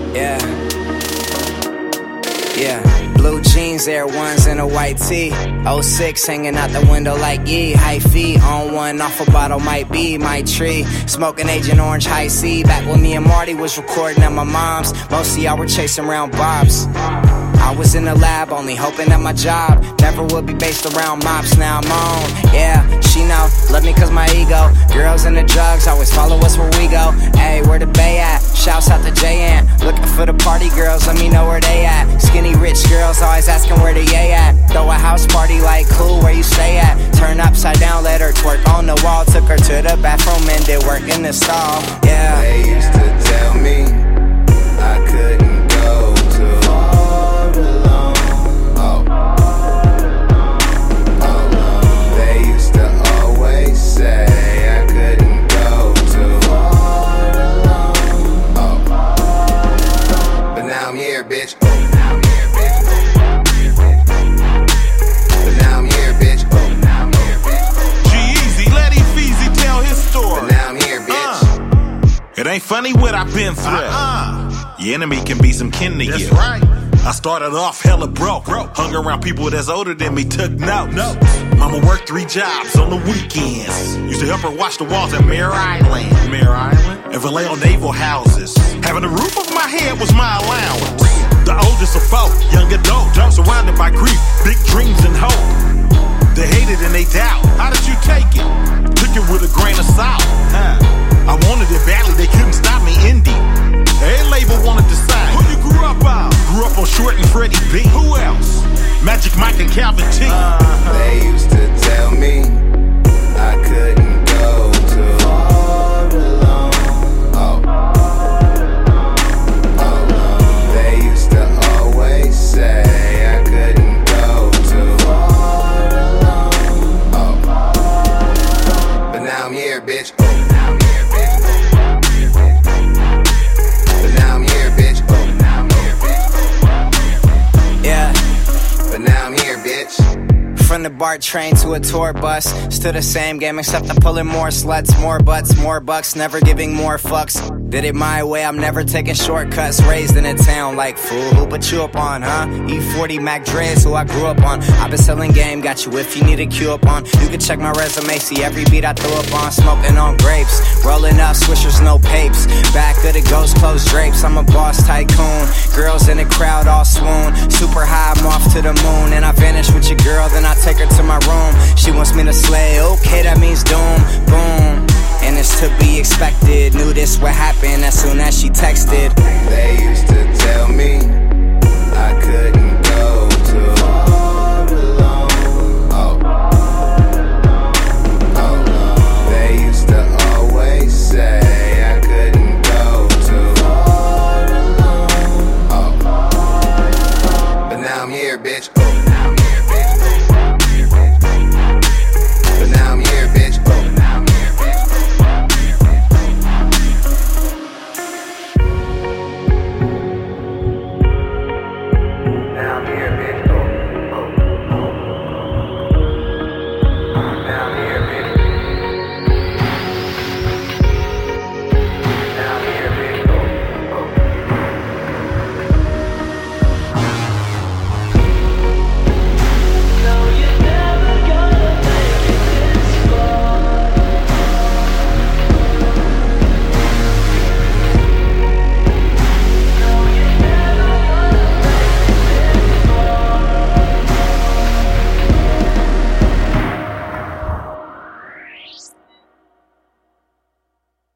Yeah. Yeah, blue jeans, Air Ones, and a white tee. 06 hanging out the window like yee. High feet on one, off a bottle, might be my tree. Smoking Agent Orange, high C. Back when me and Marty was recording at my mom's. Most of y'all were chasing around bobs. I was in the lab, only hoping that my job never would be based around mops. Now I'm on, yeah, she know, love me cause my ego. Girls and the drugs always follow us where we go. Ayy, where the bay at? Shouts out to J.N. Looking for the party girls, let me know where they at. Skinny rich girls always asking where the yay at. Throw a house party like cool, where you stay at? Turn upside down, let her twerk on the wall. Took her to the bathroom and did work in the stall, yeah. They used to tell me I couldn't go too far alone. They used to always say I couldn't go too far alone. But now I'm here, bitch. But now I'm here, bitch. G-Eazy, let Easy tell his story. But now I'm here, bitch. It ain't funny what I've been through. Your enemy can be some kin to you. That's right. I started off hella broke. Hung around people that's older than me, took notes. Mama worked 3 jobs on the weekends. Used to help her wash the walls at Mare Island. And Vallejo Naval houses. Having the roof over my head was my allowance. The oldest of 4, young adult, surrounded by grief, big dreams and hope. They hated and they doubt. How did you take it? Took it with a grain of salt. I wanted it badly, they couldn't stop me. Indie. Every label wanted to sign. Who you grew up on? Grew up on Short and Freddie B. Who else? Magic Mike and Calvin T. They used to tell me I couldn't go too far alone. They used to always say I couldn't go too far alone. But now I'm here, bitch. But now I'm here, bitch. Yeah. But now I'm here, bitch. From the BART train to a tour bus, still the same game except I'm pulling more sluts, more butts, more bucks, never giving more fucks. Did it my way, I'm never taking shortcuts. Raised in a town like fool, who put you up on, huh? E40 Mac Dre's who I grew up on. I've been selling game, got you if you need a cue up on. You can check my resume, see every beat I throw up on. Smoking on grapes, rolling up swishers, no papes. Back of the ghost closed drapes, I'm a boss tycoon. Girls in the crowd all swoon. Super high, I'm off to the moon. And I vanish with your girl, then I take her to my room. She wants me to slay, okay, that means doom, boom. And it's to be expected, knew this would happen as soon as she texted. They used to tell me